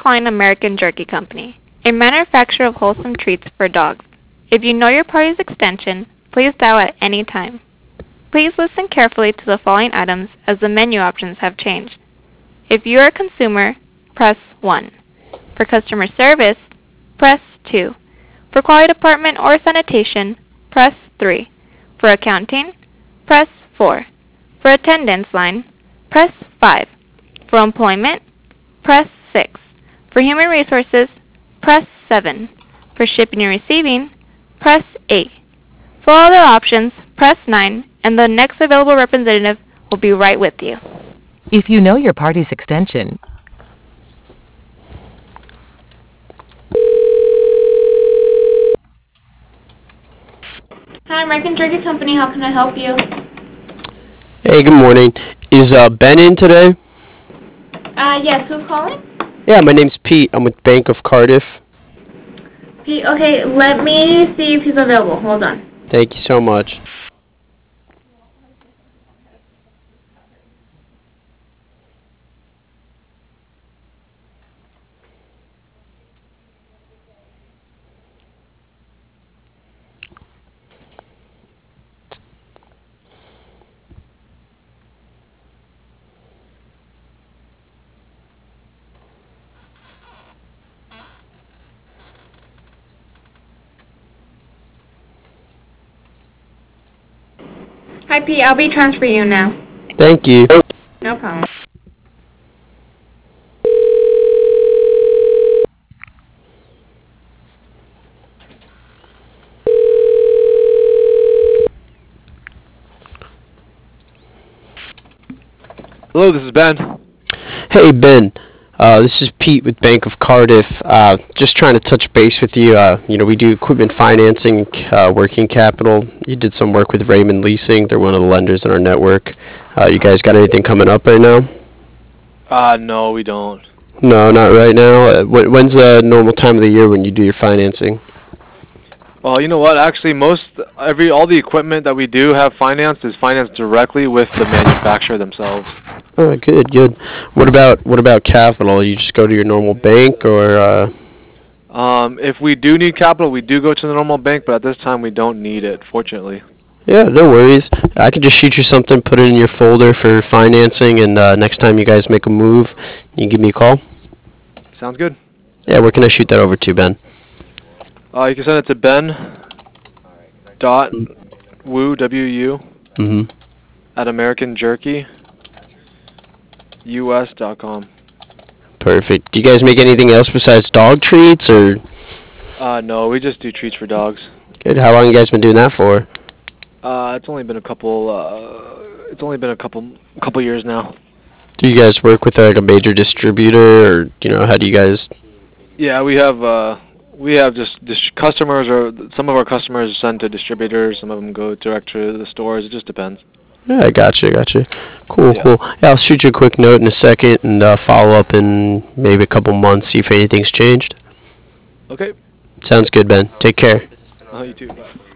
calling American Jerky Company, a manufacturer of wholesome treats for dogs. If you know your party's extension, please dial at any time. Please listen carefully to the following items as the menu options have changed. If you are a consumer, press 1. For customer service, press 2. For quality department or sanitation, press 3. For accounting, press 4. For attendance line, press 5. For employment, press 6. For human resources, press 7. For shipping and receiving, press 8. For all other options, press 9, and the next available representative will be right with you. If you know your party's extension. Hi, American Jerky Company. How can I help you? Hey, good morning. Is Ben in today? Yes. Who's calling? Yeah, my name's Pete. I'm with Bank of Cardiff. Okay, let me see if he's available. Hold on. Thank you so much. Hi, Pete. I'll be transferring you now. Thank you. No problem. Hello, this is Ben. Hey, Ben. This is Pete with Bank of Cardiff. Just trying to touch base with you. We do equipment financing, working capital. You did some work with Raymond Leasing. They're one of the lenders in our network. You guys got anything coming up right now? No, we don't. No, not right now. When's the normal time of the year when you do your financing? Well, you know what? Actually, all the equipment that we do have financed is financed directly with the manufacturer themselves. Oh, good. What about capital? You just go to your normal bank, or? If we do need capital, we do go to the normal bank, but at this time we don't need it, fortunately. Yeah, no worries. I could just shoot you something, put it in your folder for financing, and next time you guys make a move, you can give me a call. Sounds good. Yeah, where can I shoot that over to, Ben? You can send it to ben.wu, W-U, at AmericanJerkyUS.com. Perfect. Do you guys make anything else besides dog treats, or? No, we just do treats for dogs. Good. How long you guys been doing that for? It's only been a couple years now. Do you guys work with like a major distributor, or how do you guys? Yeah, we have just customers, or some of our customers send to distributors. Some of them go direct to the stores. It just depends. Yeah, I gotcha. Cool. Yeah, I'll shoot you a quick note in a second and follow up in maybe a couple months, see if anything's changed. Okay. Sounds good, Ben. Take care. You too. Bye.